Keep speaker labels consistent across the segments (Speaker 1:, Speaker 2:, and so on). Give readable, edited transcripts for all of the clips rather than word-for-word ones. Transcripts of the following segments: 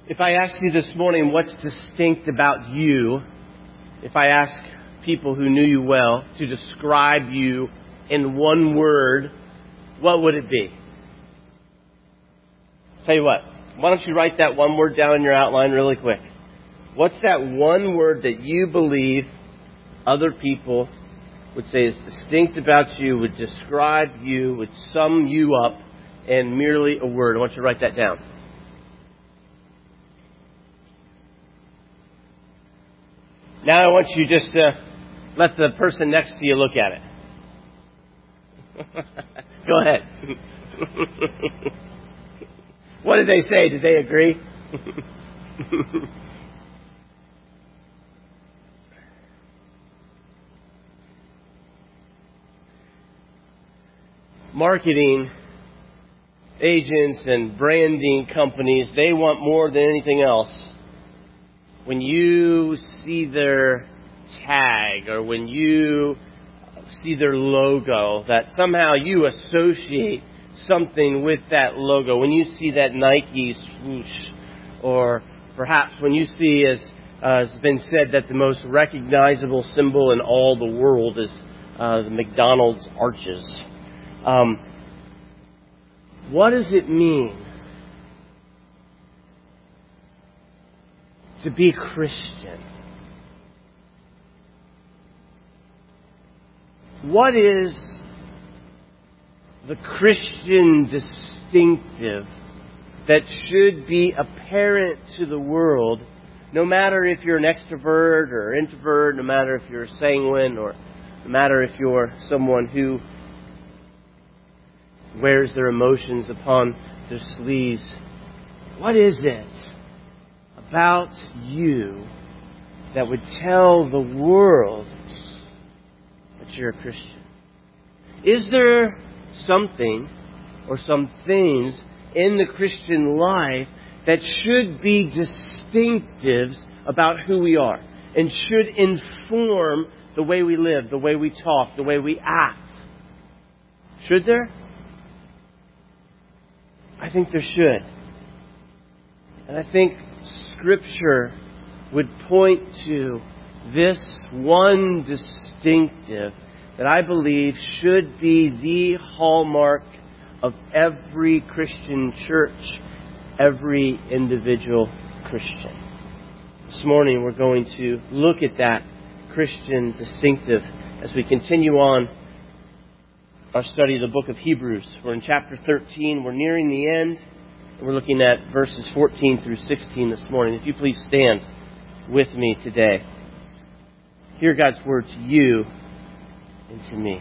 Speaker 1: If I ask you this morning what's distinct about you, if I ask people who knew you well to describe you in one word, what would it be? Tell you what, why don't you write that one word down in your outline really quick? What's that one word that you believe other people would say is distinct about you, would describe you, would sum you up in merely a word? I want you to write that down. Now I want you just to let the person next to you look at it. Go ahead. What did they say? Did they agree? Marketing agents and branding companies, they want more than anything else. When you see their tag or when you see their logo, that somehow you associate something with that logo. When you see that Nike swoosh, or perhaps when you see, as has been said, that the most recognizable symbol in all the world is the McDonald's arches. What does it mean to be Christian? What is the Christian distinctive that should be apparent to the world, no matter if you're an extrovert or introvert, no matter if you're sanguine, or no matter if you're someone who wears their emotions upon their sleeves? What is it about you that would tell the world that you're a Christian? Is there something or some things in the Christian life that should be distinctives about who we are and should inform the way we live, the way we talk, the way we act? Should there? I think there should. And I think Scripture would point to this one distinctive that I believe should be the hallmark of every Christian church, every individual Christian. This morning we're going to look at that Christian distinctive as we continue on our study of the book of Hebrews. We're in chapter 13. We're nearing the end. We're looking at verses 14 through 16 this morning. If you please stand with me today. Hear God's word to you and to me.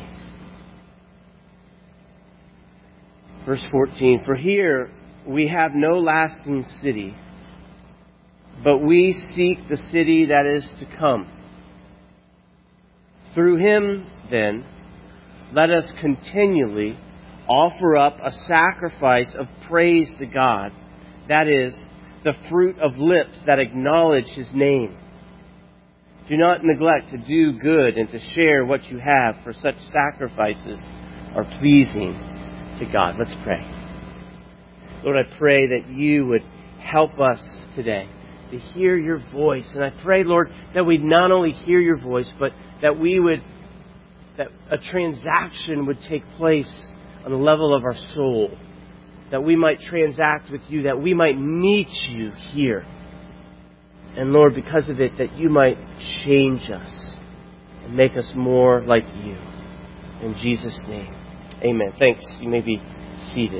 Speaker 1: Verse 14. For here we have no lasting city, but we seek the city that is to come. Through Him, then, let us continually offer up a sacrifice of praise to God, that is, the fruit of lips that acknowledge His name. Do not neglect to do good and to share what you have, for such sacrifices are pleasing to God. Let's pray. Lord, I pray that you would help us today to hear your voice. And I pray, Lord, that we'd not only hear your voice, but that that a transaction would take place on the level of our soul. That we might transact with you, that we might meet you here. And Lord, because of it, that you might change us and make us more like you. In Jesus' name, amen. Thanks. You may be seated.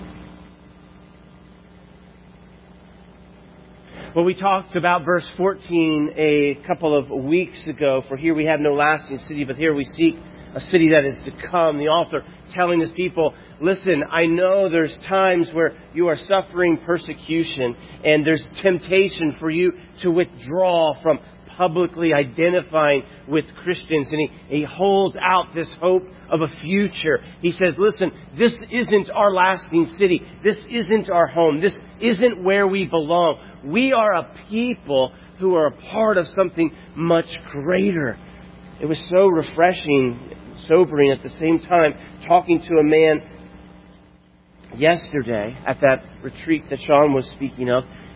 Speaker 1: Well, we talked about verse 14 a couple of weeks ago. For here we have no lasting city, but here we seek a city that is to come. The author telling his people, listen, I know there's times where you are suffering persecution and there's temptation for you to withdraw from publicly identifying with Christians. And he holds out this hope of a future. He says, listen, this isn't our lasting city. This isn't our home. This isn't where we belong. We are a people who are a part of something much greater. It was so refreshing, sobering at the same time, talking to a man yesterday at that retreat that Sean was speaking of.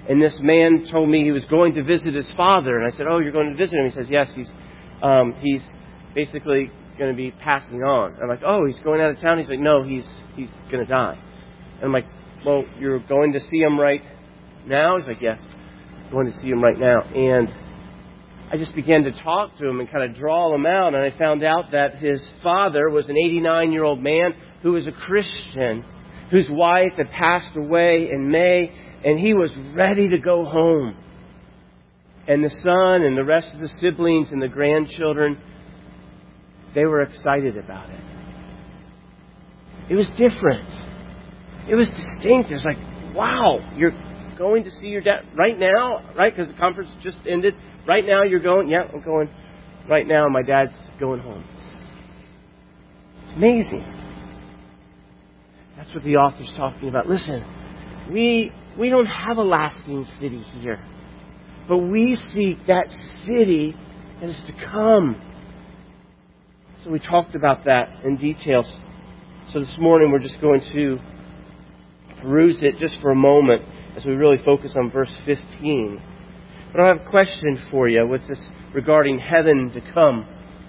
Speaker 1: And this man told me he was going to visit his father. And I said, "Oh, you're going to visit him?" He says, "Yes, he's basically going to be passing on." I'm like, "Oh, he's going out of town?" He's like, "No, he's going to die." And I'm like, "Well, you're going to see him right now?" He's like, "Yes, I'm going to see him right now." And I just began to talk to him and kind of draw him out. And I found out that his father was an 89-year-old man who was a Christian, whose wife had passed away in May, and he was ready to go home. And the son and the rest of the siblings and the grandchildren, they were excited about it. It was different. It was distinct. It was like, wow, you're going to see your dad right now, right? Because the conference just ended. Right now you're going? Yeah, I'm going right now. My dad's going home. It's amazing. That's what the author's talking about. Listen, we don't have a lasting city here, but we seek that city that is to come. So we talked about that in detail. So this morning we're just going to peruse it just for a moment as we really focus on verse 15. But I have a question for you with this regarding heaven to come.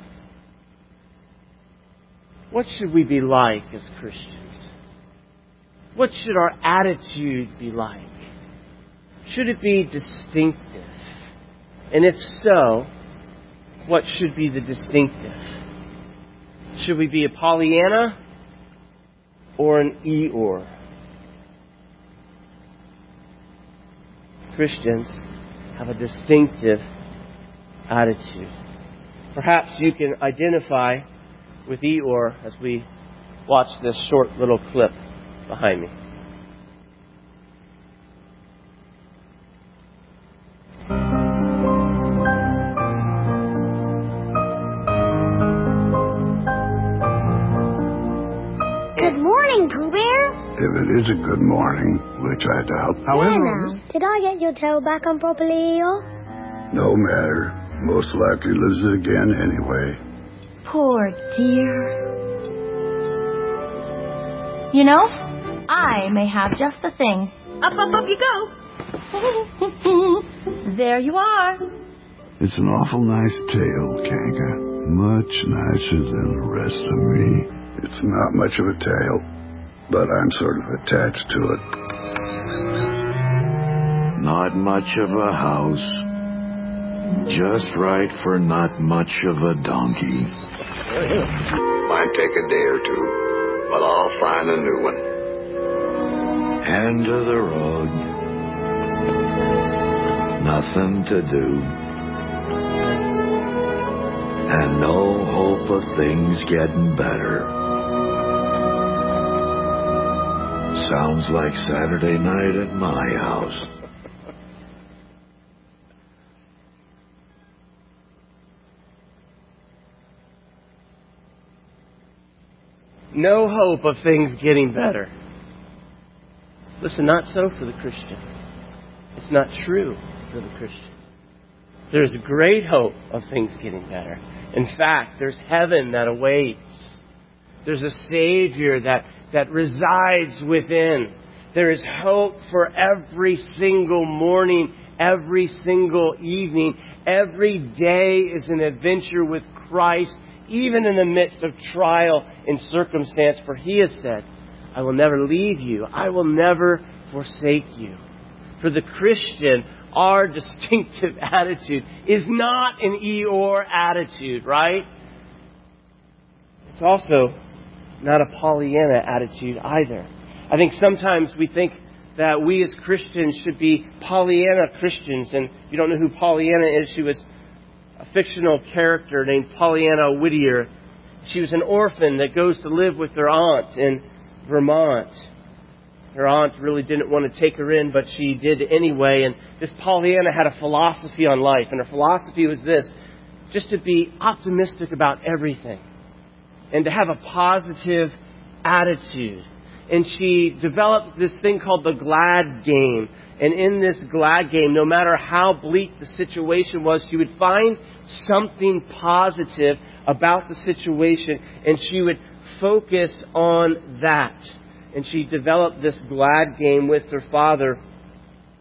Speaker 1: What should we be like as Christians? What should our attitude be like? Should it be distinctive? And if so, what should be the distinctive? Should we be a Pollyanna or an Eeyore? Christians have a distinctive attitude. Perhaps you can identify with Eeyore as we watch this short little clip behind me.
Speaker 2: Good morning, Pooh Bear.
Speaker 3: If it is a good morning, which I doubt.
Speaker 2: However, did I get your tail back on properly, Eeyore?
Speaker 3: No matter. Most likely lose it again anyway.
Speaker 4: Poor dear. You know, I may have just the thing. Up, up, up you go. There you are.
Speaker 3: It's an awful nice tail, Kanka. Much nicer than the rest of me. It's not much of a tail, but I'm sort of attached to it. Not much of a house. Just right for not much of a donkey. Might take a day or two, but I'll find a new one. End of the road. Nothing to do. And no hope of things getting better. Sounds like Saturday night at my house.
Speaker 1: No hope of things getting better. Listen, not so for the Christian. It's not true for the Christian. There's great hope of things getting better. In fact, there's heaven that awaits. There's a Savior that resides within. There is hope for every single morning, every single evening. Every day is an adventure with Christ, even in the midst of trial and circumstance. For He has said, I will never leave you. I will never forsake you. For the Christian, our distinctive attitude is not an Eeyore attitude, right? It's also not a Pollyanna attitude either. I think sometimes we think that we as Christians should be Pollyanna Christians. And if you don't know who Pollyanna is, she was a fictional character named Pollyanna Whittier. She was an orphan that goes to live with her aunt in Vermont. Her aunt really didn't want to take her in, but she did anyway. And this Pollyanna had a philosophy on life. And her philosophy was this: just to be optimistic about everything. And to have a positive attitude. And she developed this thing called the glad game. And in this glad game, no matter how bleak the situation was, she would find something positive about the situation. And she would focus on that. And she developed this glad game with her father.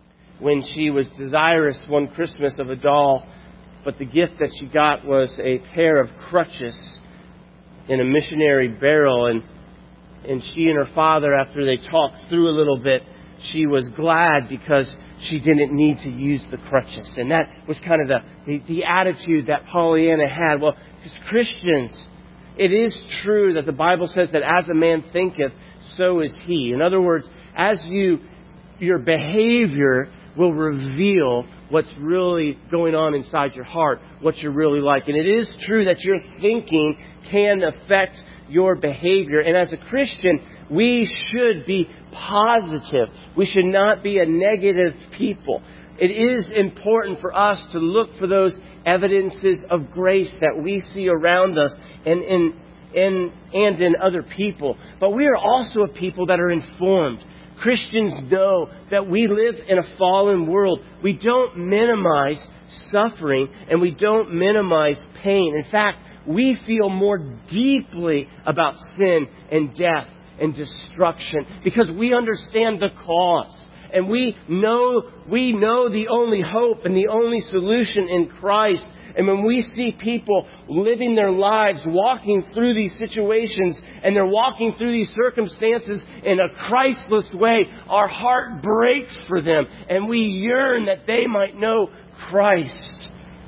Speaker 1: when she was desirous one Christmas of a doll, but the gift that she got was a pair of crutches in a missionary barrel. And she and her father, after they talked through a little bit, she was glad because she didn't need to use the crutches. And that was kind of the attitude that Pollyanna had. Well, as Christians, it is true that the Bible says that as a man thinketh, so is he. In other words, as your behavior will reveal what's really going on inside your heart, what you're really like. And it is true that your thinking can affect your behavior. And as a Christian, we should be positive. We should not be a negative people. It is important for us to look for those evidences of grace that we see around us and in other people. But we are also a people that are informed. Christians know that we live in a fallen world. We don't minimize suffering and we don't minimize pain. In fact, we feel more deeply about sin and death and destruction because we understand the cause. And we know the only hope and the only solution in Christ. And when we see people living their lives, walking through these situations, and they're walking through these circumstances in a Christless way, our heart breaks for them. And we yearn that they might know Christ.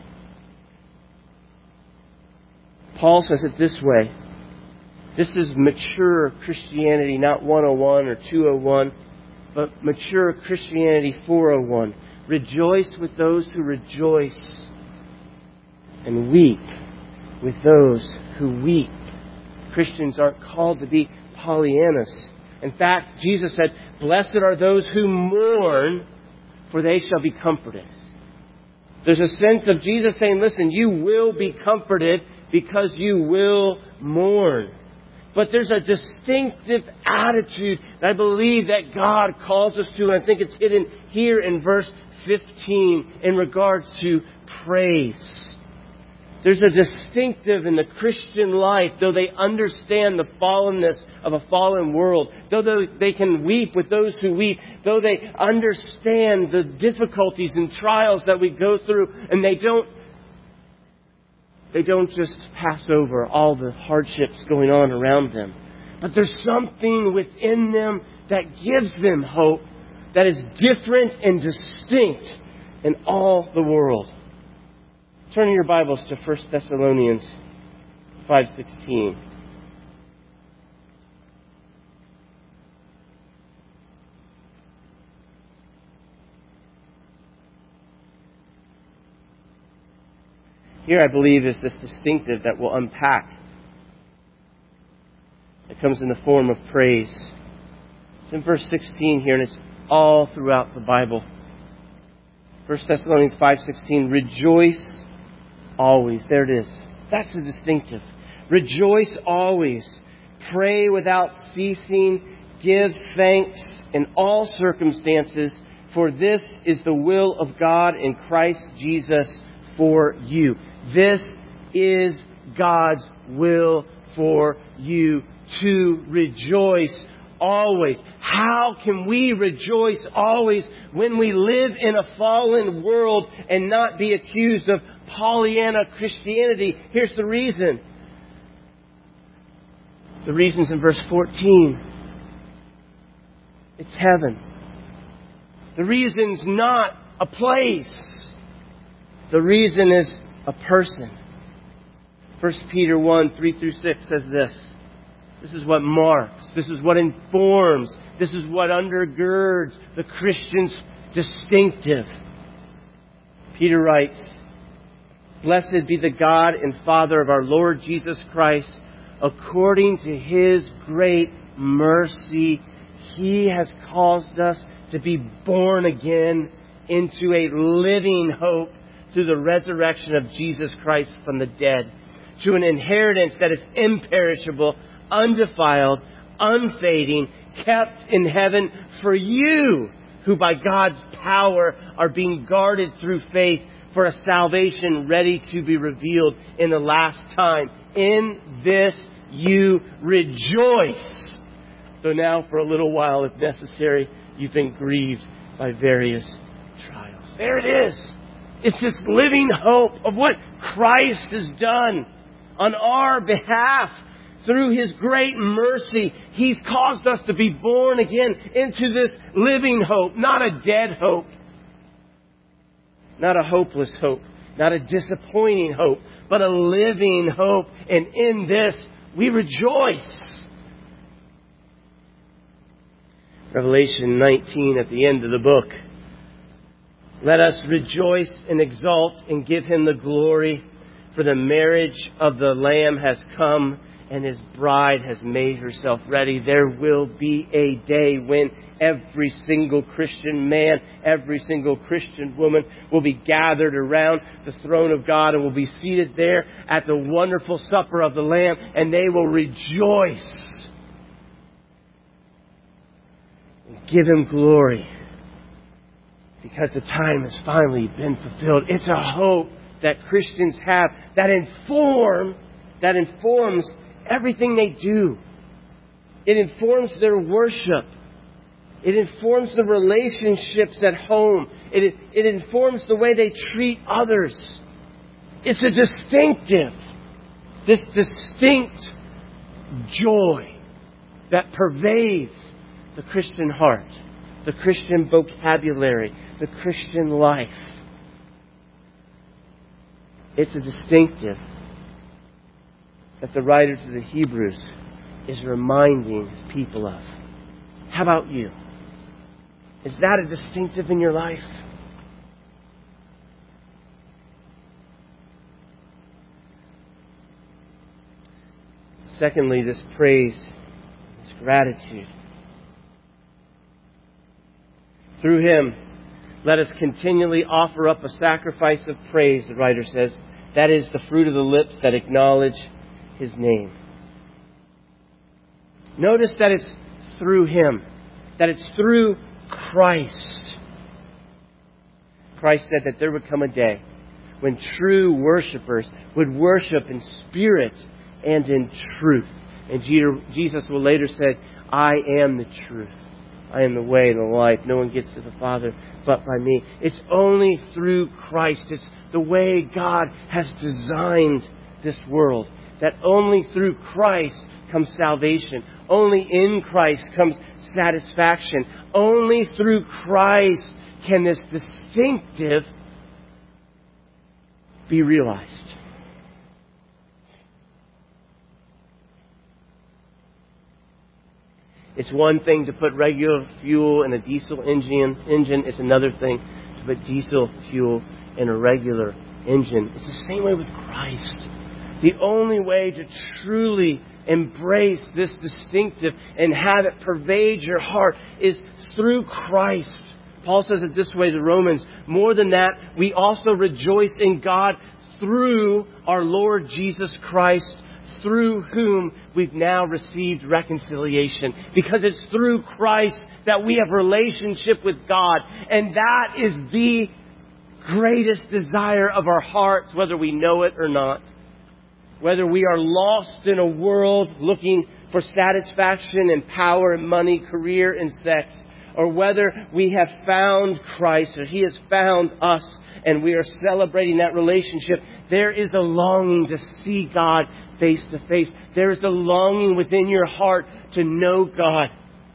Speaker 1: Paul says it this way. This is mature Christianity, not 101 or 201, but mature Christianity 401. Rejoice with those who rejoice, and weep with those who weep. Christians aren't called to be Pollyannas. In fact, Jesus said, "Blessed are those who mourn, for they shall be comforted." There's a sense of Jesus saying, listen, you will be comforted because you will mourn. But there's a distinctive attitude that I believe that God calls us to. And I think it's hidden here in verse 15 in regards to praise. There's a distinctive in the Christian life, though they understand the fallenness of a fallen world, though they can weep with those who weep, though they understand the difficulties and trials that we go through, and they don't just pass over all the hardships going on around them. But there's something within them that gives them hope that is different and distinct in all the world. Turn in your Bibles to 1 Thessalonians 5:16. Here, I believe, is this distinctive that we'll unpack. It comes in the form of praise. It's in verse 16 here, and it's all throughout the Bible. 1 Thessalonians 5:16, rejoice always. There it is. That's the distinctive. Rejoice always. Pray without ceasing. Give thanks in all circumstances, for this is the will of God in Christ Jesus for you. This is God's will for you, to rejoice always. How can we rejoice always when we live in a fallen world and not be accused of Pollyanna Christianity? Here's the reason. The reason's in verse 14. It's heaven. The reason's not a place. The reason is a person. 1 Peter 1:3-6 says this. This is what marks. This is what informs. This is what undergirds the Christian's distinctive. Peter writes, "Blessed be the God and Father of our Lord Jesus Christ. According to His great mercy, He has caused us to be born again into a living hope through the resurrection of Jesus Christ from the dead, to an inheritance that is imperishable, undefiled, unfading, kept in heaven for you, who by God's power are being guarded through faith for a salvation ready to be revealed in the last time. In this you rejoice, though now for a little while, if necessary, you've been grieved by various trials." There it is. It's this living hope of what Christ has done on our behalf. Through His great mercy, He's caused us to be born again into this living hope, not a dead hope, not a hopeless hope, not a disappointing hope, but a living hope. And in this, we rejoice. Revelation 19 at the end of the book. Let us rejoice and exult and give Him the glory, for the marriage of the Lamb has come and His bride has made herself ready. There will be a day when every single Christian man, every single Christian woman will be gathered around the throne of God and will be seated there at the wonderful supper of the Lamb, and they will rejoice and give Him glory because the time has finally been fulfilled. It's a hope that Christians have that informs everything they do. It informs their worship. It informs the relationships at home. It informs the way they treat others. It's a distinct joy that pervades the Christian heart, the Christian vocabulary, the Christian life. It's a distinctive that the writer to the Hebrews is reminding his people of. How about you? Is that a distinctive in your life? Secondly, this praise, this gratitude. Through Him, let us continually offer up a sacrifice of praise, the writer says. That is the fruit of the lips that acknowledge His name. Notice that it's through Him, that it's through Christ. Christ said that there would come a day when true worshipers would worship in spirit and in truth. And Jesus will later say, I am the truth. I am the way and the life. No one gets to the Father but by me. It's only through Christ. It's the way God has designed this world. That only through Christ comes salvation. Only in Christ comes satisfaction. Only through Christ can this distinctive be realized. It's one thing to put regular fuel in a diesel engine. It's another thing to put diesel fuel in a regular engine. It's the same way with Christ. The only way to truly embrace this distinctive and have it pervade your heart is through Christ. Paul says it this way to Romans. More than that, we also rejoice in God through our Lord Jesus Christ, through whom we've now received reconciliation. Because it's through Christ that we have relationship with God. And that is the greatest desire of our hearts, whether we know it or not. Whether we are lost in a world looking for satisfaction and power and money, career and sex, or whether we have found Christ or He has found us and we are celebrating that relationship, there is a longing to see God face to face. There is a longing within your heart to know God.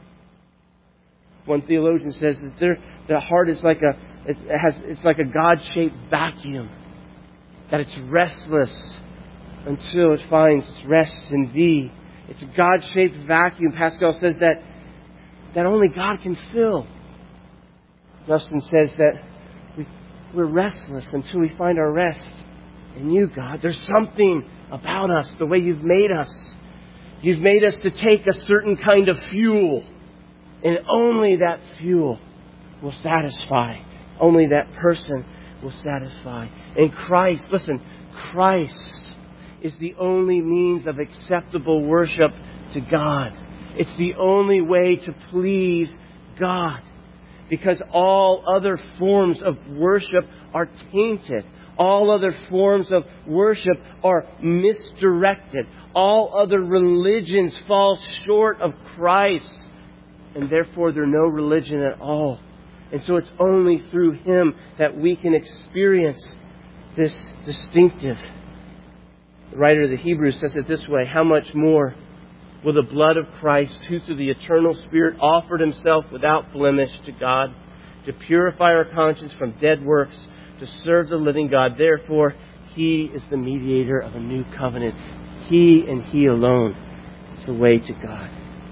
Speaker 1: One theologian says that the heart is like it's like a God-shaped vacuum, that it's restless until it finds its rest in Thee. It's a God-shaped vacuum. Pascal says that only God can fill. Augustine says that we're restless until we find our rest in You, God. There's something about us, the way You've made us. You've made us to take a certain kind of fuel, and only that fuel will satisfy. Only that person will satisfy. And Christ, listen, Christ is the only means of acceptable worship to God. It's the only way to please God. Because all other forms of worship are tainted. All other forms of worship are misdirected. All other religions fall short of Christ. And therefore they're no religion at all. And so it's only through Him that we can experience this distinctive. The writer of the Hebrews says it this way: how much more will the blood of Christ, who through the eternal Spirit offered Himself without blemish to God, to purify our conscience from dead works, to serve the living God. Therefore, He is the mediator of a new covenant. He and He alone is the way to God.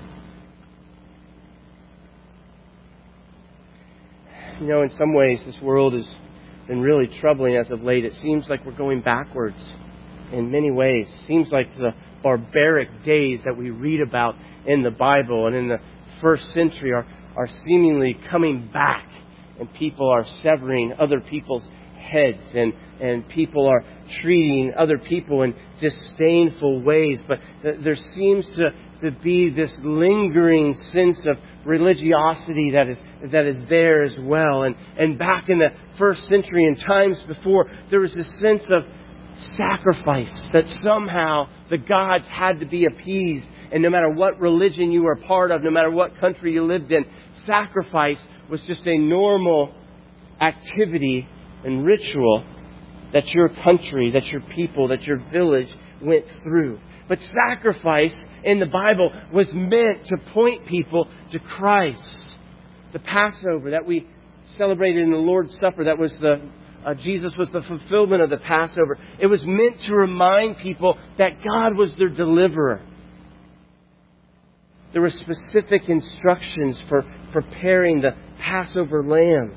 Speaker 1: You know, in some ways, this world has been really troubling as of late. It seems like we're going backwards in many ways. It seems like the barbaric days that we read about in the Bible and in the first century are seemingly coming back, and people are severing other people's heads, and people are treating other people in disdainful ways. But there seems to be this lingering sense of religiosity that is there as well. And back in the first century and times before, there was this sense of sacrifice, that somehow the gods had to be appeased. And no matter what religion you were a part of, no matter what country you lived in, sacrifice was just a normal activity and ritual that your country, that your people, that your village went through. But sacrifice in the Bible was meant to point people to Christ. The Passover that we celebrated in the Lord's Supper, that was Jesus was the fulfillment of the Passover. It was meant to remind people that God was their deliverer. There were specific instructions for preparing the Passover lamb.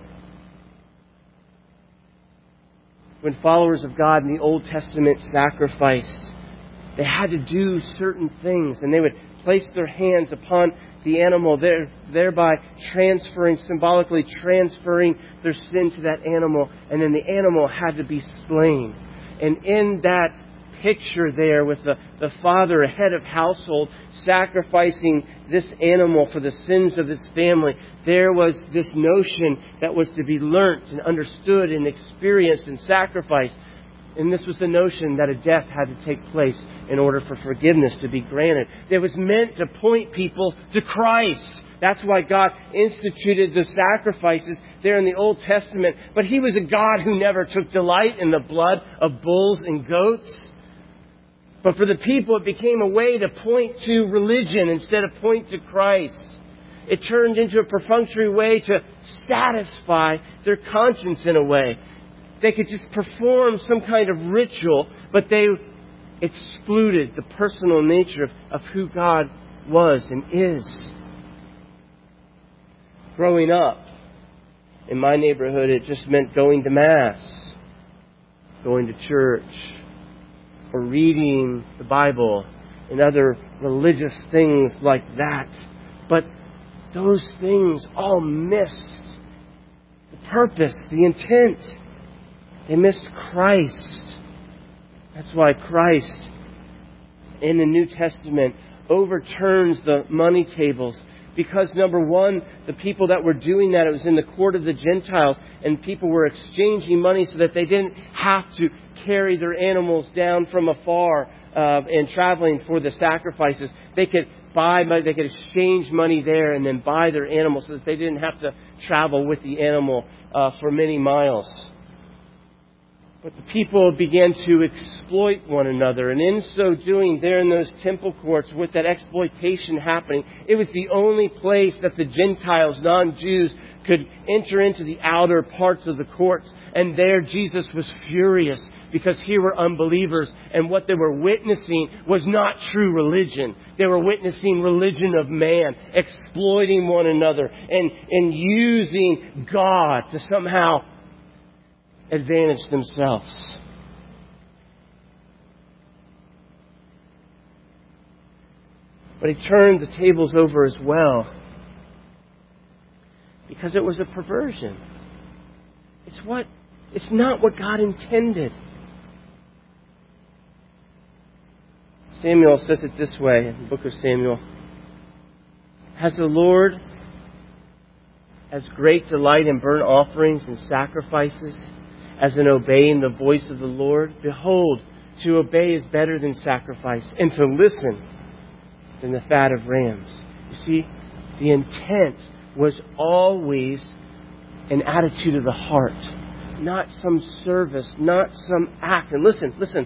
Speaker 1: When followers of God in the Old Testament sacrificed, they had to do certain things, and they would place their hands upon the animal, thereby symbolically transferring their sin to that animal, and then the animal had to be slain. And in that picture there with the father, a head of household, sacrificing this animal for the sins of his family, there was this notion that was to be learnt and understood and experienced and sacrificed. And this was the notion that a death had to take place in order for forgiveness to be granted. It was meant to point people to Christ. That's why God instituted the sacrifices there in the Old Testament. But He was a God who never took delight in the blood of bulls and goats. But for the people, it became a way to point to religion instead of point to Christ. It turned into a perfunctory way to satisfy their conscience in a way. They could just perform some kind of ritual, but they excluded the personal nature of who God was and is. Growing up, in my neighborhood, it just meant going to Mass, going to church, or reading the Bible and other religious things like that. But those things all missed the purpose, the intent. They missed Christ. That's why Christ, in the New Testament, overturns the money tables. Because, number one, the people that were doing that, it was in the court of the Gentiles, and people were exchanging money so that they didn't have to carry their animals down from afar and traveling for the sacrifices. They could they could exchange money there and then buy their animals so that they didn't have to travel with the animal for many miles. But the people began to exploit one another. And in so doing, there in those temple courts, with that exploitation happening, it was the only place that the Gentiles, non-Jews, could enter into the outer parts of the courts. And there Jesus was furious because here were unbelievers. And what they were witnessing was not true religion. They were witnessing religion of man, exploiting one another and using God to somehow advantage themselves. But He turned the tables over as well because it was a perversion. It's not what God intended. Samuel says it this way in the book of Samuel. Has the Lord as great delight in burnt offerings and sacrifices as in obeying the voice of the Lord? Behold, to obey is better than sacrifice, and to listen than the fat of rams. You see, the intent was always an attitude of the heart, not some service, not some act. And listen.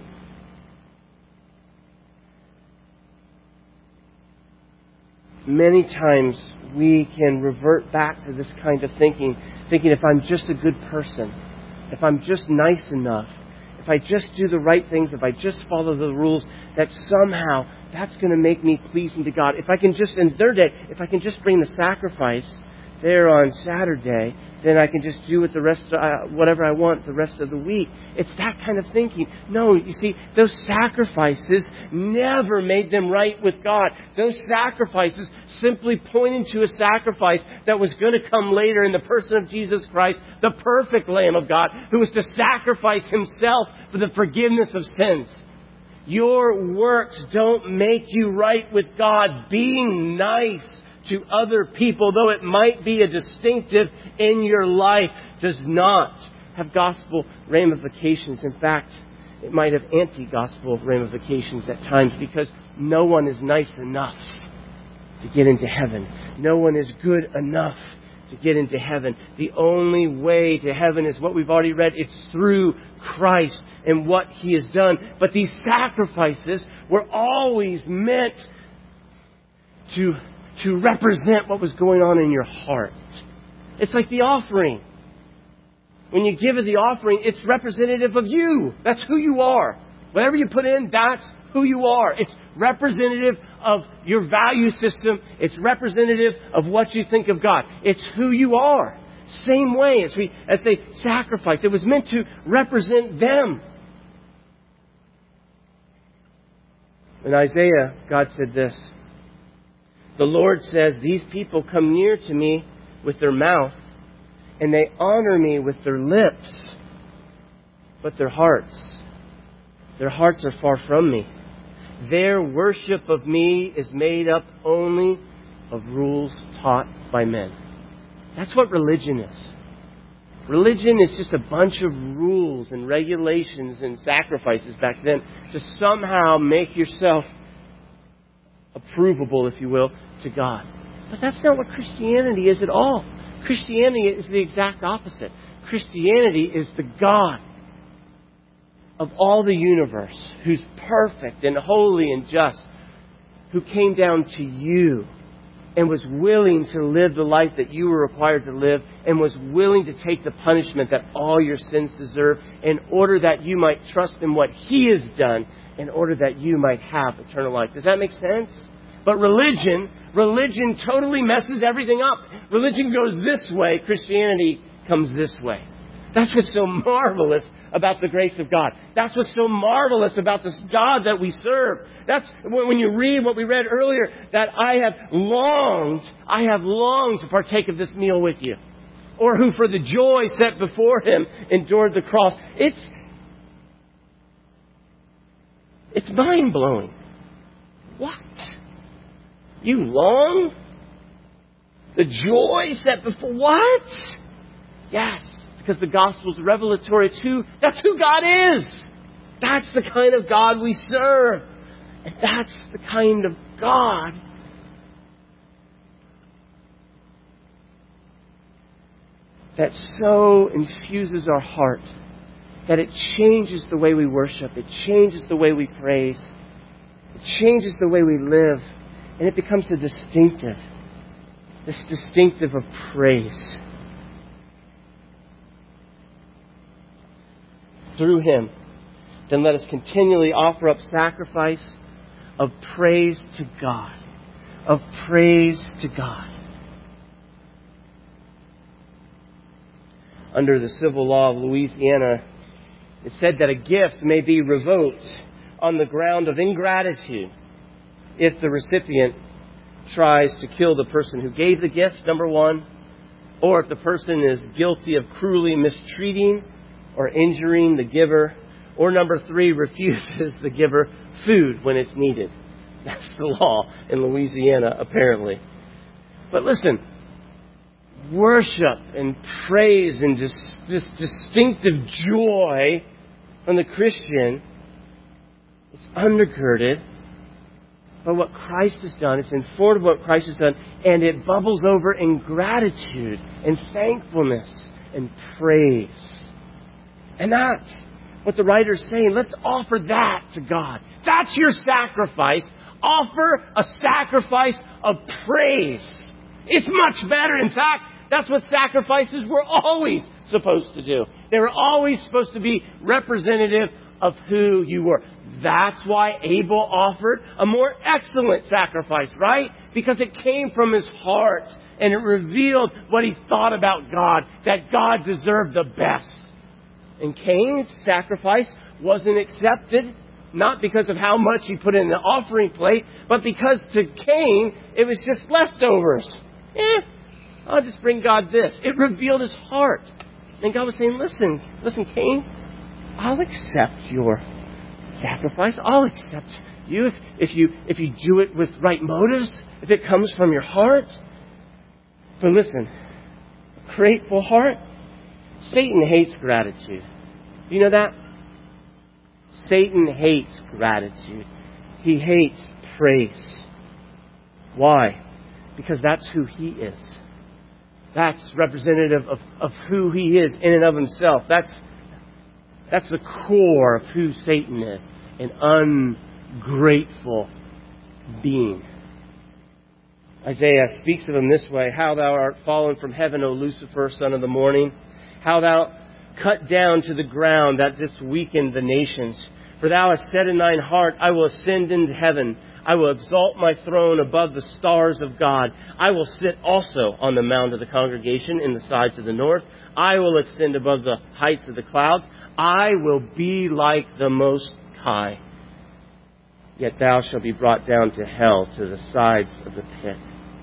Speaker 1: Many times we can revert back to this kind of thinking if I'm just a good person, if I'm just nice enough, if I just do the right things, if I just follow the rules, that somehow that's going to make me pleasing to God. If I can just, in their day, if I can just bring the sacrifice there on Saturday, then I can just do it whatever I want the rest of the week. It's that kind of thinking. No, you see, those sacrifices never made them right with God. Those sacrifices simply pointed to a sacrifice that was going to come later in the person of Jesus Christ, the perfect Lamb of God, who was to sacrifice Himself for the forgiveness of sins. Your works don't make you right with God. Being nice to other people, though it might be a distinctive in your life, does not have gospel ramifications. In fact, it might have anti-gospel ramifications at times, because no one is nice enough to get into heaven. No one is good enough to get into heaven. The only way to heaven is what we've already read. It's through Christ and what He has done. But these sacrifices were always meant to represent what was going on in your heart. It's like the offering. When you give the offering, it's representative of you. That's who you are. Whatever you put in, that's who you are. It's representative of your value system. It's representative of what you think of God. It's who you are. Same way as they sacrificed. It was meant to represent them. In Isaiah, God said this. The Lord says, these people come near to me with their mouth, and they honor me with their lips, but their hearts are far from me. Their worship of me is made up only of rules taught by men. That's what religion is. Religion is just a bunch of rules and regulations and sacrifices back then to somehow make yourself approvable, if you will, to God. But that's not what Christianity is at all. Christianity is the exact opposite. Christianity is the God of all the universe, who's perfect and holy and just, who came down to you and was willing to live the life that you were required to live, and was willing to take the punishment that all your sins deserve, in order that you might trust in what He has done, in order that you might have eternal life. Does that make sense? But religion totally messes everything up. Religion goes this way, Christianity comes this way. That's what's so marvelous about the grace of God. That's what's so marvelous about this God that we serve. That's when you read what we read earlier, that I have longed to partake of this meal with you. Or who for the joy set before Him endured the cross. It's mind-blowing. What? You long? The joy set before... What? Yes, because the gospel's revelatory too. That's who God is. That's the kind of God we serve. And that's the kind of God that so infuses our heart that it changes the way we worship. It changes the way we praise. It changes the way we live. And it becomes a distinctive. This distinctive of praise. Through Him, then let us continually offer up sacrifice of praise to God. Of praise to God. Under the civil law of Louisiana, it said that a gift may be revoked on the ground of ingratitude if the recipient tries to kill the person who gave the gift, number one, or if the person is guilty of cruelly mistreating or injuring the giver, or number three, refuses the giver food when it's needed. That's the law in Louisiana, apparently. But listen, worship and praise and this distinctive joy from the Christian is undergirded by what Christ has done. It's informed by what Christ has done, and it bubbles over in gratitude and thankfulness and praise. And that's what the writer's saying. Let's offer that to God. That's your sacrifice. Offer a sacrifice of praise. It's much better. In fact, that's what sacrifices were always supposed to do. They were always supposed to be representative of who you were. That's why Abel offered a more excellent sacrifice, right? Because it came from his heart and it revealed what he thought about God, that God deserved the best. And Cain's sacrifice wasn't accepted, not because of how much he put in the offering plate, but because to Cain, it was just leftovers. I'll just bring God this. It revealed his heart. And God was saying, listen, Cain, I'll accept your sacrifice. I'll accept you if you do it with right motives, if it comes from your heart. But listen, a grateful heart, Satan hates gratitude. Do you know that? Satan hates gratitude. He hates praise. Why? Because that's who he is. That's representative of who he is in and of himself. That's the core of who Satan is. An ungrateful being. Isaiah speaks of him this way. How thou art fallen from heaven, O Lucifer, son of the morning. How thou cut down to the ground, that didst weaken the nations. For thou hast said in thine heart, I will ascend into heaven. I will exalt my throne above the stars of God. I will sit also on the mount of the congregation in the sides of the north. I will extend above the heights of the clouds. I will be like the Most High. Yet thou shalt be brought down to hell, to the sides of the pit.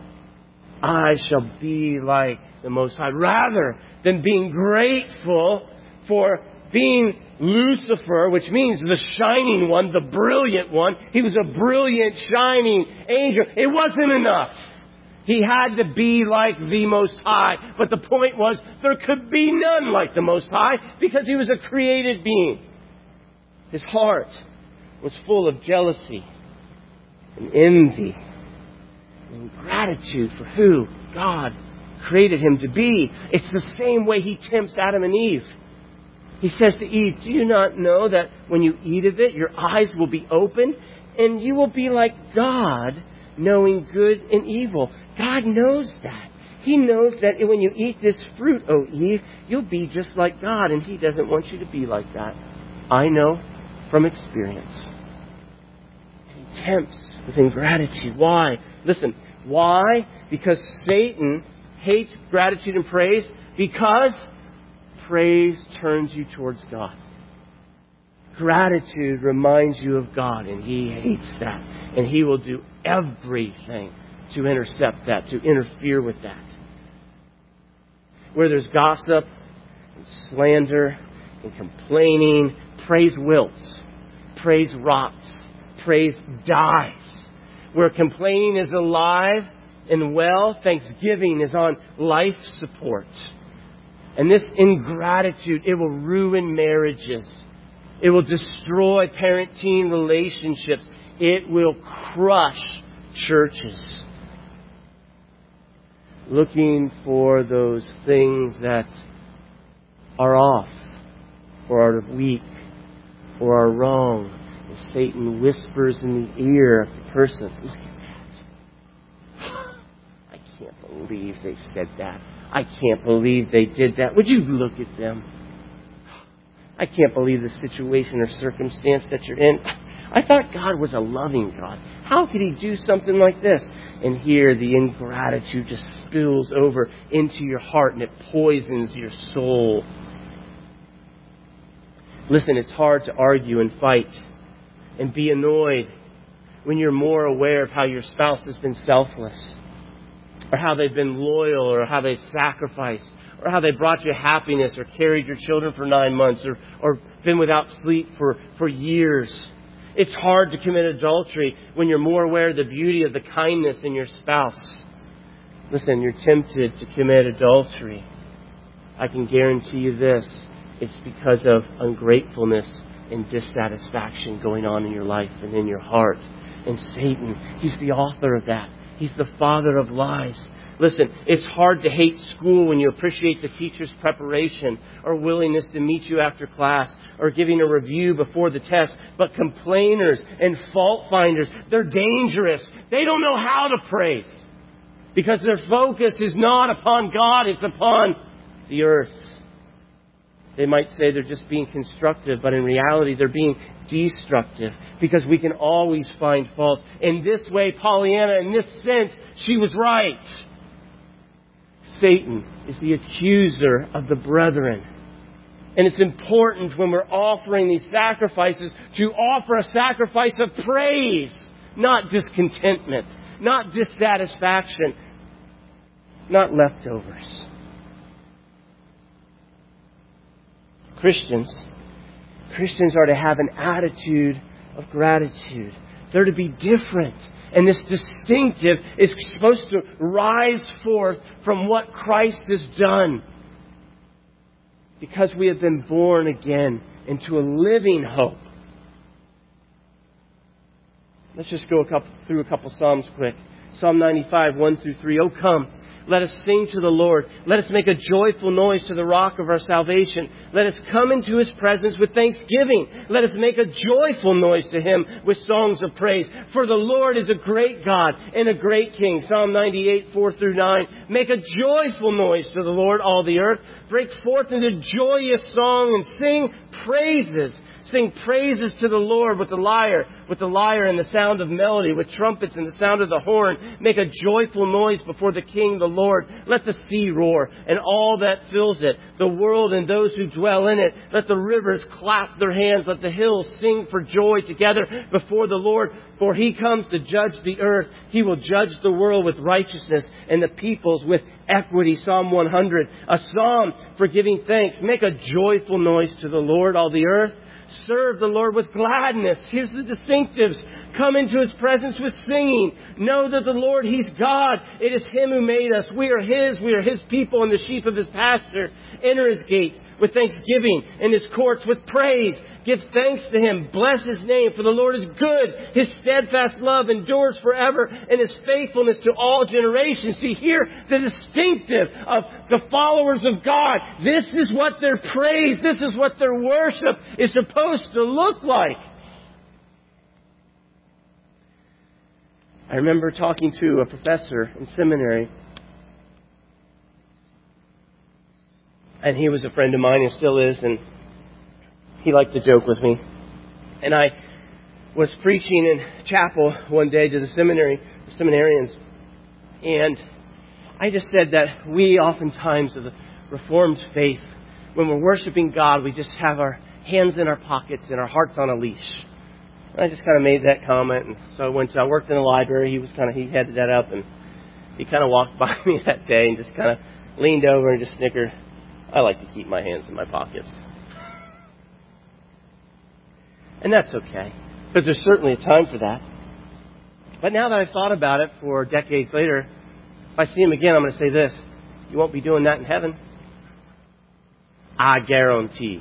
Speaker 1: I shall be like the Most High. Rather than being grateful for being Lucifer, which means the shining one, the brilliant one. He was a brilliant, shining angel. It wasn't enough. He had to be like the Most High. But the point was, there could be none like the Most High because he was a created being. His heart was full of jealousy and envy and gratitude for who God created him to be. It's the same way he tempts Adam and Eve. He says to Eve, do you not know that when you eat of it, your eyes will be opened and you will be like God, knowing good and evil? God knows that. He knows that when you eat this fruit, O Eve, you'll be just like God, and he doesn't want you to be like that. I know from experience. And he tempts with ingratitude. Why? Listen, why? Because Satan hates gratitude and praise, because praise turns you towards God. Gratitude reminds you of God, and he hates that. And he will do everything to intercept that, to interfere with that. Where there's gossip and slander and complaining, praise wilts, praise rots, praise dies. Where complaining is alive and well, thanksgiving is on life support. And this ingratitude, it will ruin marriages. It will destroy parent-teen relationships. It will crush churches. Looking for those things that are off, or are weak, or are wrong. And Satan whispers in the ear of the person, look at that. I can't believe they said that. I can't believe they did that. Would you look at them? I can't believe the situation or circumstance that you're in. I thought God was a loving God. How could he do something like this? And here the ingratitude just spills over into your heart and it poisons your soul. Listen, it's hard to argue and fight and be annoyed when you're more aware of how your spouse has been selfless, or how they've been loyal, or how they've sacrificed, or how they brought you happiness, or carried your children for 9 months, or been without sleep for years. It's hard to commit adultery when you're more aware of the beauty of the kindness in your spouse. Listen, you're tempted to commit adultery. I can guarantee you this. It's because of ungratefulness and dissatisfaction going on in your life and in your heart. And Satan, he's the author of that. He's the father of lies. Listen, it's hard to hate school when you appreciate the teacher's preparation or willingness to meet you after class or giving a review before the test. But complainers and fault finders, they're dangerous. They don't know how to praise because their focus is not upon God, it's upon the earth. They might say they're just being constructive, but in reality they're being destructive because we can always find faults. In this way, Pollyanna, in this sense, she was right. Satan is the accuser of the brethren. And it's important when we're offering these sacrifices to offer a sacrifice of praise, not discontentment, not dissatisfaction, not leftovers. Christians are to have an attitude of gratitude. They're to be different. And this distinctive is supposed to rise forth from what Christ has done. Because we have been born again into a living hope. Let's just go through a couple Psalms quick. Psalm 95, 1 through 3. Oh, come. Let us sing to the Lord. Let us make a joyful noise to the rock of our salvation. Let us come into His presence with thanksgiving. Let us make a joyful noise to Him with songs of praise. For the Lord is a great God and a great King. Psalm 98, 4 through 9. Make a joyful noise to the Lord, all the earth. Break forth into joyous song and sing praises. Sing praises to the Lord with the lyre and the sound of melody, with trumpets and the sound of the horn. Make a joyful noise before the King, the Lord. Let the sea roar and all that fills it, the world and those who dwell in it. Let the rivers clap their hands. Let the hills sing for joy together before the Lord. For He comes to judge the earth. He will judge the world with righteousness and the peoples with equity. Psalm 100, a psalm for giving thanks. Make a joyful noise to the Lord, all the earth. Serve the Lord with gladness. Here's the distinctives. Come into His presence with singing. Know that the Lord, He's God. It is Him who made us. We are His people and the sheep of His pasture. Enter His gates with thanksgiving and His courts with praise. Give thanks to Him. Bless His name, for the Lord is good. His steadfast love endures forever, and His faithfulness to all generations. See here, the distinctive of the followers of God. This is what their praise, this is what their worship is supposed to look like. I remember talking to a professor in seminary, and he was a friend of mine and still is, and he liked to joke with me. And I was preaching in chapel one day to the seminarians, and I just said that we oftentimes of the Reformed faith, when we're worshiping God, we just have our hands in our pockets and our hearts on a leash. And I just kind of made that comment, and so I worked in the library. He headed that up, and he kind of walked by me that day and just kind of leaned over and just snickered. I like to keep my hands in my pockets. And that's okay, because there's certainly a time for that. But now that I've thought about it for decades later, if I see him again, I'm going to say this: you won't be doing that in heaven. I guarantee.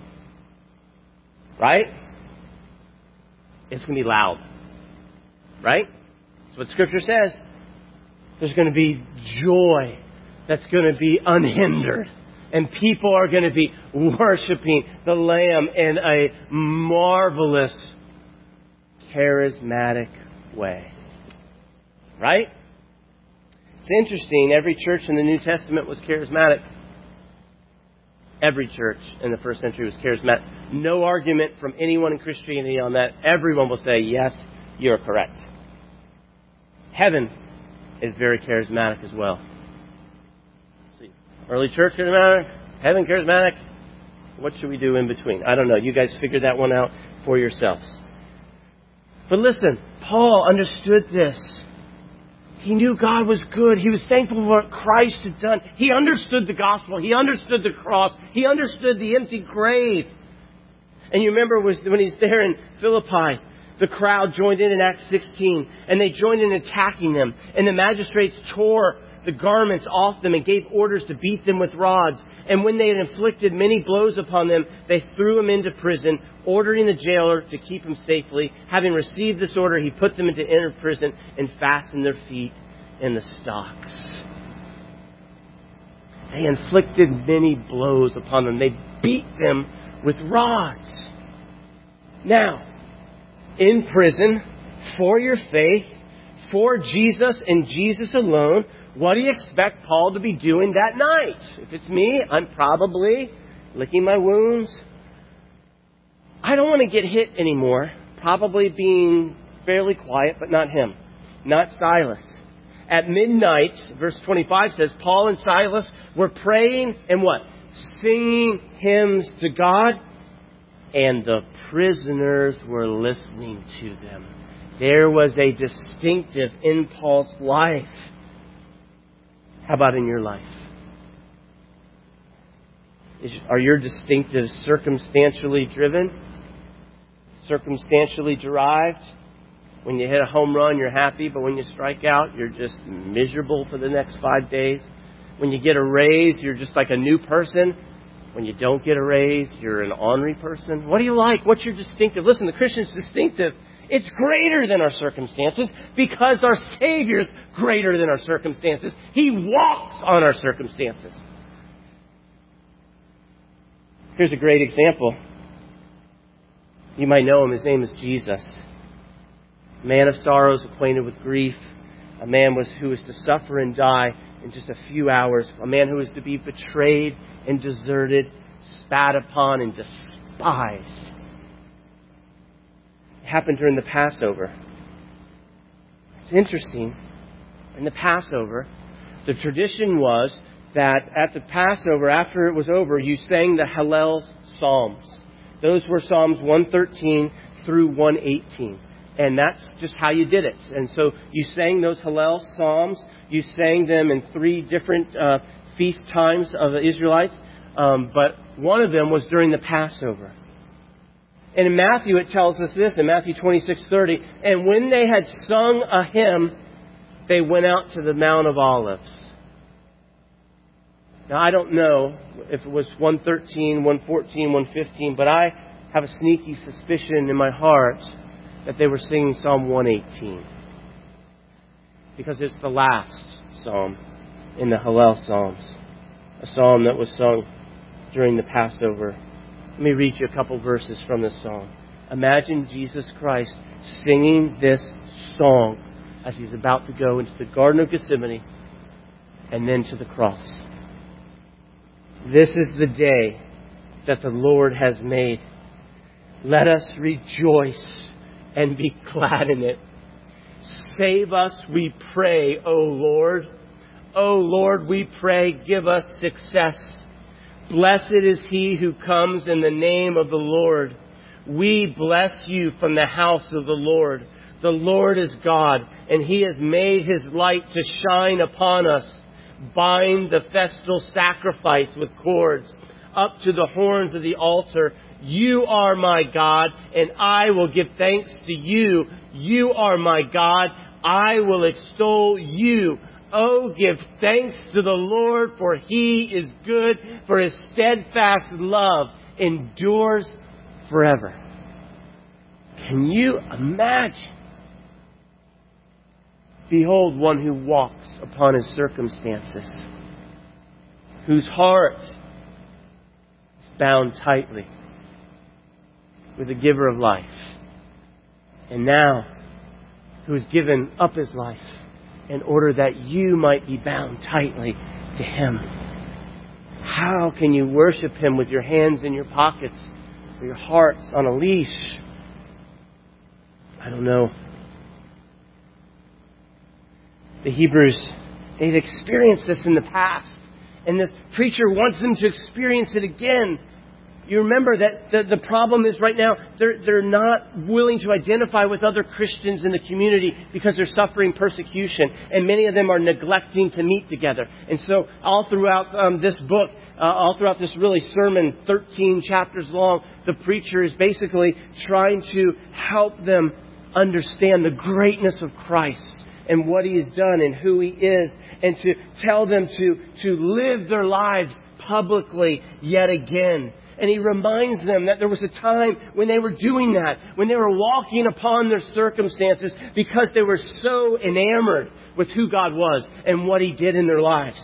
Speaker 1: Right? It's going to be loud. Right? That's what Scripture says. There's going to be joy that's going to be unhindered. And people are going to be worshiping the Lamb in a marvelous, charismatic way. Right? It's interesting. Every church in the New Testament was charismatic. Every church in the first century was charismatic. No argument from anyone in Christianity on that. Everyone will say, yes, you're correct. Heaven is very charismatic as well. Early church charismatic, heaven charismatic. What should we do in between? I don't know. You guys figure that one out for yourselves. But listen, Paul understood this. He knew God was good. He was thankful for what Christ had done. He understood the gospel. He understood the cross. He understood the empty grave. And you remember when he's there in Philippi, the crowd joined in Acts 16, and they joined in attacking them. And the magistrates tore the garments off them and gave orders to beat them with rods. And when they had inflicted many blows upon them, they threw him into prison, ordering the jailer to keep him safely. Having received this order, he put them into inner prison and fastened their feet in the stocks. They inflicted many blows upon them. They beat them with rods. Now, in prison, for your faith, for Jesus and Jesus alone, what do you expect Paul to be doing that night? If it's me, I'm probably licking my wounds. I don't want to get hit anymore. Probably being fairly quiet, but not him. Not Silas. At midnight, verse 25 says, Paul and Silas were praying and what? Singing hymns to God. And the prisoners were listening to them. There was a distinctive in Paul's life. How about in your life? Are your distinctives circumstantially driven? Circumstantially derived? When you hit a home run, you're happy, but when you strike out, you're just miserable for the next 5 days. When you get a raise, you're just like a new person. When you don't get a raise, you're an ornery person. What do you like? What's your distinctive? Listen, the Christian's distinctive. It's greater than our circumstances because our Savior's greater than our circumstances. He walks on our circumstances. Here's a great example. You might know him. His name is Jesus. A man of sorrows, acquainted with grief. A man who was to suffer and die in just a few hours. A man who was to be betrayed and deserted, spat upon and despised. It happened during the Passover. It's interesting. In the Passover, the tradition was that at the Passover, after it was over, you sang the Hallel Psalms. Those were Psalms 113 through 118. And that's just how you did it. And so you sang those Hallel Psalms. You sang them in 3 different feast times of the Israelites. But one of them was during the Passover. And in Matthew it tells us this, in Matthew 26:30, and when they had sung a hymn, they went out to the Mount of Olives. Now I don't know if it was 113, 114, 115, but I have a sneaky suspicion in my heart that they were singing Psalm 118. Because it's the last psalm in the Hallel Psalms. A psalm that was sung during the Passover. Let me read you a couple verses from this song. Imagine Jesus Christ singing this song as He's about to go into the Garden of Gethsemane and then to the cross. This is the day that the Lord has made. Let us rejoice and be glad in it. Save us, we pray, O Lord. O Lord, we pray, give us success. Blessed is he who comes in the name of the Lord. We bless you from the house of the Lord. The Lord is God, and He has made His light to shine upon us. Bind the festal sacrifice with cords up to the horns of the altar. You are my God, and I will give thanks to you. You are my God. I will extol you. Oh, give thanks to the Lord, for He is good, for His steadfast love endures forever. Can you imagine? Behold one who walks upon his circumstances, whose heart is bound tightly with the giver of life, and now who has given up his life in order that you might be bound tightly to Him. How can you worship Him with your hands in your pockets or your hearts on a leash? I don't know. The Hebrews, they've experienced this in the past, and this preacher wants them to experience it again. You remember that the problem is right now, they're not willing to identify with other Christians in the community because they're suffering persecution. And many of them are neglecting to meet together. And so all throughout this book, all throughout this really sermon, 13 chapters long, the preacher is basically trying to help them understand the greatness of Christ and what He has done and who He is, and to tell them to live their lives publicly yet again. And he reminds them that there was a time when they were doing that, when they were walking upon their circumstances because they were so enamored with who God was and what He did in their lives.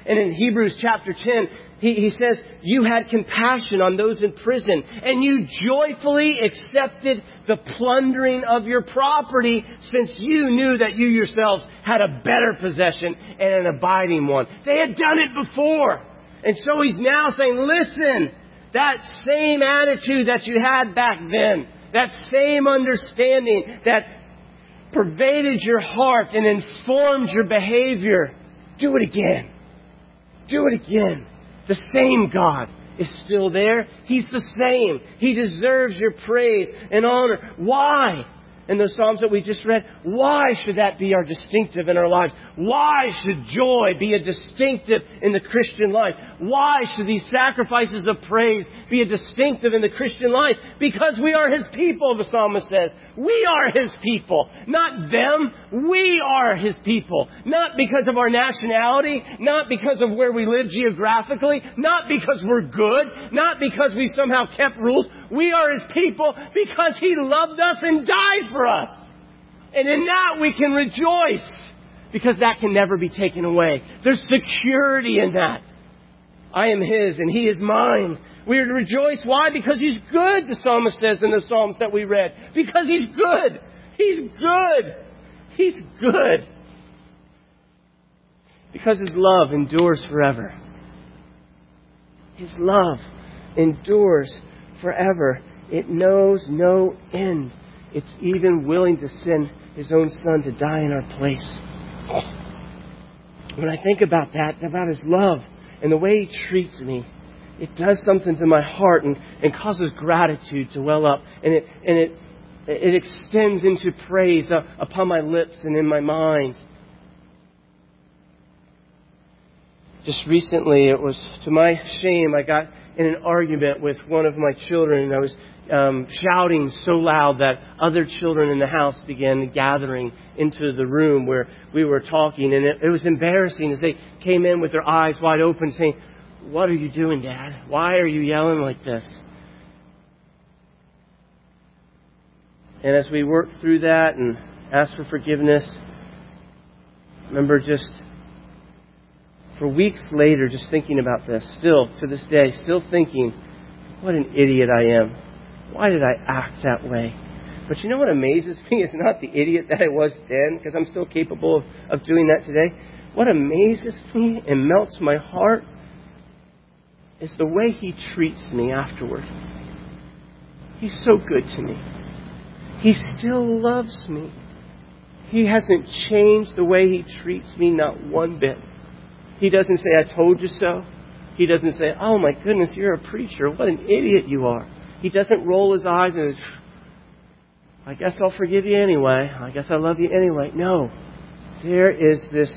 Speaker 1: And in Hebrews chapter 10, he says, you had compassion on those in prison, and you joyfully accepted the plundering of your property, since you knew that you yourselves had a better possession and an abiding one. They had done it before. And so he's now saying, listen, that same attitude that you had back then, that same understanding that pervaded your heart and informed your behavior, do it again. Do it again. The same God is still there. He's the same. He deserves your praise and honor. Why? In the Psalms that we just read, why should that be our distinctive in our lives? Why should joy be a distinctive in the Christian life? Why should these sacrifices of praise be a distinctive in the Christian life? Because we are His people, the psalmist says. We are His people. Not them. We are His people. Not because of our nationality. Not because of where we live geographically. Not because we're good. Not because we somehow kept rules. We are His people because He loved us and died for us. And in that we can rejoice, because that can never be taken away. There's security in that. I am His and He is mine. We are to rejoice. Why? Because He's good, the psalmist says in the Psalms that we read. Because He's good. He's good. He's good. Because His love endures forever. His love endures forever. It knows no end. It's even willing to send His own Son to die in our place. When I think about that, about His love and the way He treats me, it does something to my heart and causes gratitude to well up. And it extends into praise upon my lips and in my mind. Just recently, it was to my shame, I got in an argument with one of my children, and I was shouting so loud that other children in the house began gathering into the room where we were talking. And it was embarrassing as they came in with their eyes wide open saying, "What are you doing, Dad? Why are you yelling like this?" And as we worked through that and asked for forgiveness, I remember just for weeks later just thinking about this, still to this day, still thinking, what an idiot I am. Why did I act that way? But you know what amazes me is not the idiot that I was then, because I'm still capable of doing that today. What amazes me and melts my heart is the way He treats me afterward. He's so good to me. He still loves me. He hasn't changed the way He treats me, not one bit. He doesn't say, "I told you so." He doesn't say, "Oh my goodness, you're a preacher. What an idiot you are." He doesn't roll His eyes and say, "I guess I'll forgive you anyway. I guess I love you anyway." No. There is this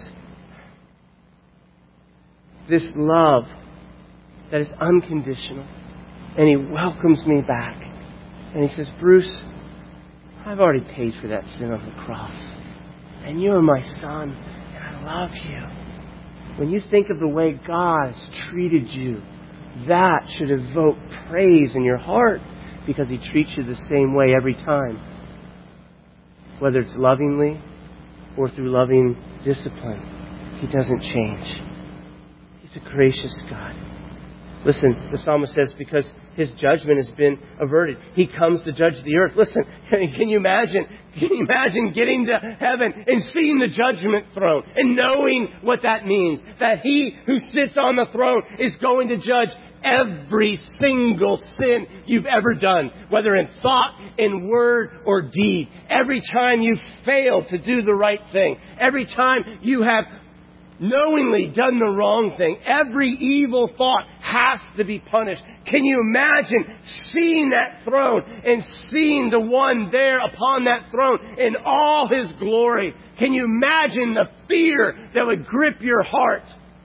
Speaker 1: love that is unconditional. And He welcomes me back. And He says, "Bruce, I've already paid for that sin on the cross. And you're my son, and I love you." When you think of the way God has treated you, that should evoke praise in your heart, because He treats you the same way every time. Whether it's lovingly or through loving discipline, He doesn't change. He's a gracious God. Listen, the psalmist says, because His judgment has been averted, He comes to judge the earth. Listen, can you imagine getting to heaven and seeing the judgment throne and knowing what that means? That He who sits on the throne is going to judge every single sin you've ever done, whether in thought, in word, or deed. Every time you fail to do the right thing, every time you have knowingly done the wrong thing, every evil thought has to be punished. Can you imagine seeing that throne and seeing the one there upon that throne in all His glory? Can you imagine the fear that would grip your heart?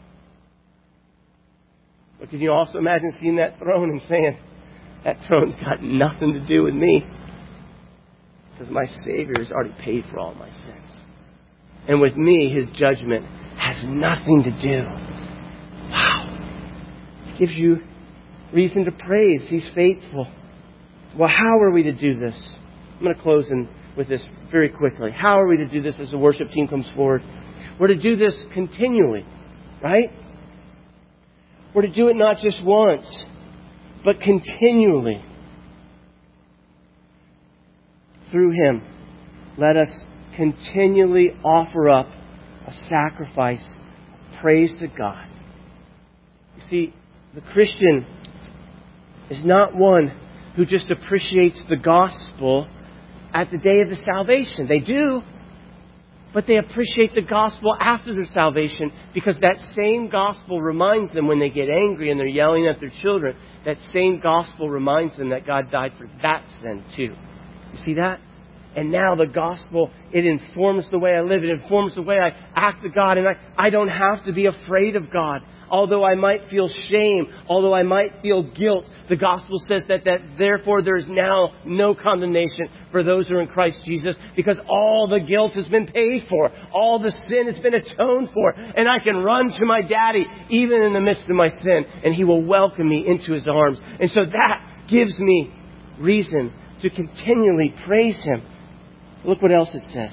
Speaker 1: But can you also imagine seeing that throne and saying, that throne's got nothing to do with me, because my Savior has already paid for all my sins. And with me, His judgment has nothing to do. Wow. It gives you reason to praise. He's faithful. Well, how are we to do this? I'm going to close with this very quickly. How are we to do this as the worship team comes forward? We're to do this continually, right? We're to do it not just once, but continually. Through Him, let us continually offer up a sacrifice of praise to God. You see, the Christian is not one who just appreciates the gospel at the day of the salvation. They do, but they appreciate the gospel after their salvation, because that same gospel reminds them when they get angry and they're yelling at their children, that same gospel reminds them that God died for that sin too. You see that? And now the gospel, it informs the way I live. It informs the way I act to God. And I don't have to be afraid of God. Although I might feel shame, although I might feel guilt, the gospel says that therefore there is now no condemnation for those who are in Christ Jesus, because all the guilt has been paid for. All the sin has been atoned for. And I can run to my daddy even in the midst of my sin, and He will welcome me into His arms. And so that gives me reason to continually praise Him. Look what else it says.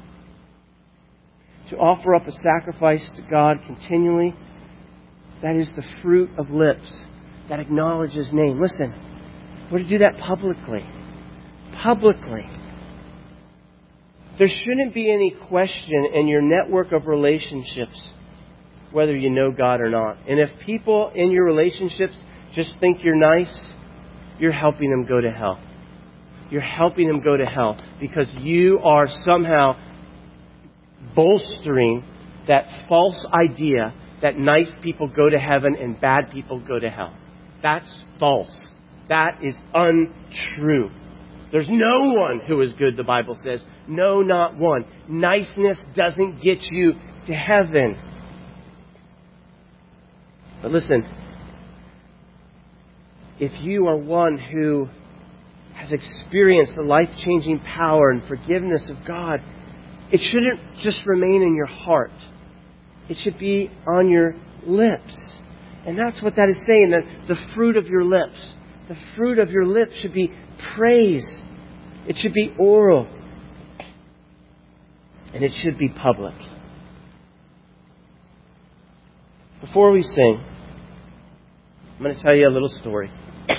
Speaker 1: To offer up a sacrifice to God continually, that is the fruit of lips that acknowledge His name. Listen, we're to do that publicly. Publicly. There shouldn't be any question in your network of relationships whether you know God or not. And if people in your relationships just think you're nice, you're helping them go to hell. You're helping them go to hell because you are somehow bolstering that false idea that nice people go to heaven and bad people go to hell. That's false. That is untrue. There's no one who is good, the Bible says. No, not one. Niceness doesn't get you to heaven. But listen, if you are one who has experienced the life-changing power and forgiveness of God, it shouldn't just remain in your heart. It should be on your lips. And that's what that is saying, that the fruit of your lips. The fruit of your lips should be praise. It should be oral. And it should be public. Before we sing, I'm going to tell you a little story.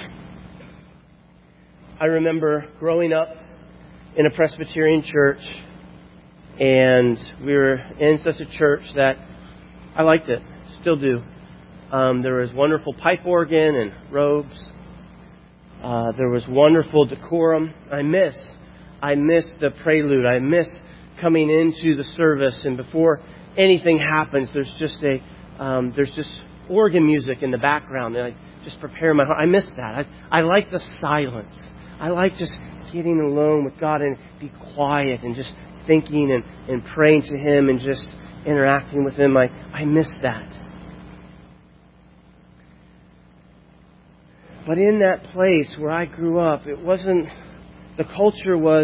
Speaker 1: I remember growing up in a Presbyterian church, and we were in such a church that I liked it, still do. There was wonderful pipe organ and robes. There was wonderful decorum. I miss the prelude. I miss coming into the service, and before anything happens, there's just organ music in the background, and I just prepare my heart. I miss that. I like the silence. I like just getting alone with God and be quiet and just thinking and praying to Him and just interacting with Him. I miss that. But in that place where I grew up, it wasn't, the culture was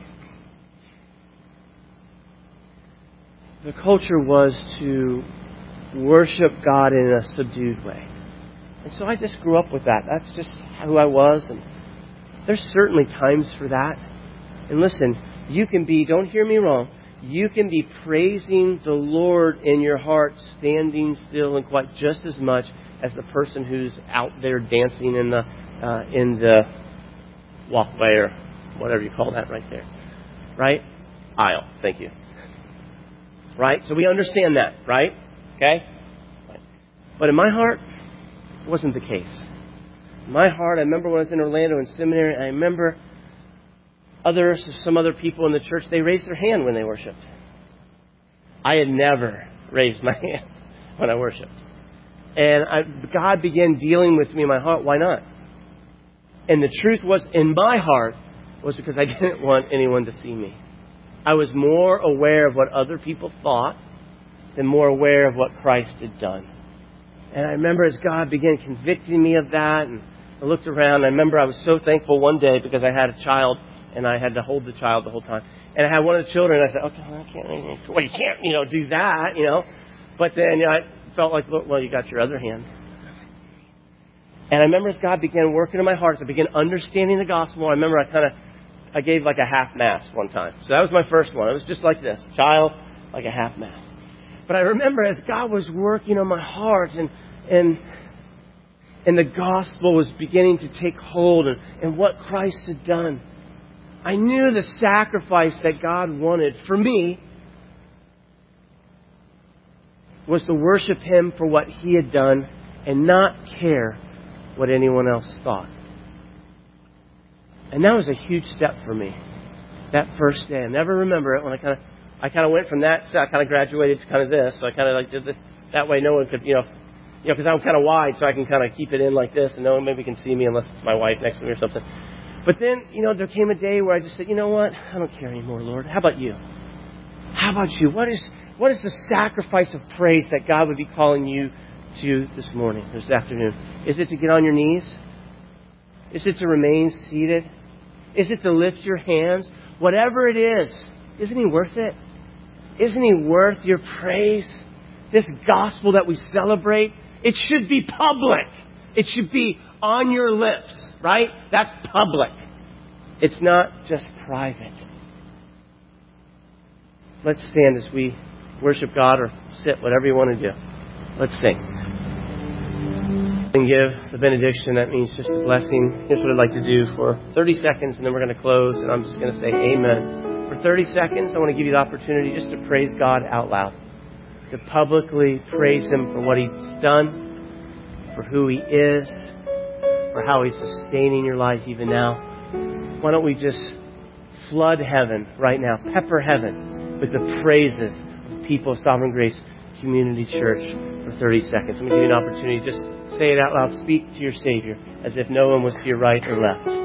Speaker 1: to worship God in a subdued way. And so I just grew up with that. That's just who I was. And there's certainly times for that. And listen, you can be, don't hear me wrong, you can be praising the Lord in your heart, standing still and quiet just as much as the person who's out there dancing in the walkway or whatever you call that right there. Right? Aisle. Thank you. Right? So we understand that, right? Okay? But in my heart, it wasn't the case. In my heart, I remember when I was in Orlando in seminary, I remember some other people in the church, they raised their hand when they worshiped. I had never raised my hand when I worshiped. And God began dealing with me in my heart. Why not? And the truth was, in my heart, was because I didn't want anyone to see me. I was more aware of what other people thought than more aware of what Christ had done. And I remember as God began convicting me of that, and I looked around, I remember I was so thankful one day because I had a child, and I had to hold the child the whole time. And I had one of the children, and I said, okay, I can't, well, you can't, do that, But then, I felt like, well, you got your other hand. And I remember as God began working in my heart, as I began understanding the gospel, I remember I gave like a half mass one time. So that was my first one. It was just like this, child, like a half mass. But I remember as God was working on my heart and and the gospel was beginning to take hold and what Christ had done, I knew the sacrifice that God wanted for me was to worship Him for what He had done and not care what anyone else thought. And that was a huge step for me. That first day, I never remember it when I kind of went from that. I kind of graduated to kind of this. So I kind of like did this that way. No one could, because I'm kind of wide, so I can kind of keep it in like this, and no one maybe can see me unless it's my wife next to me or something. But then, there came a day where I just said, you know what? I don't care anymore, Lord. How about you? How about you? What is the sacrifice of praise that God would be calling you to this morning, this afternoon? Is it to get on your knees? Is it to remain seated? Is it to lift your hands? Whatever it is, isn't He worth it? Isn't He worth your praise? This gospel that we celebrate, it should be public. It should be on your lips, right? That's public. It's not just private. Let's stand as we worship God, or sit, whatever you want to do. Let's sing. And give the benediction. That means just a blessing. Here's what I'd like to do for 30 seconds, and then we're going to close, and I'm just going to say amen. For 30 seconds, I want to give you the opportunity just to praise God out loud, to publicly praise Him for what He's done, for who He is, for how He's sustaining your life even now. Why don't we just flood heaven right now, pepper heaven with the praises of people of Sovereign Grace Community Church for 30 seconds. I'm going to give you an opportunity. Just say it out loud. Speak to your Savior as if no one was to your right or left.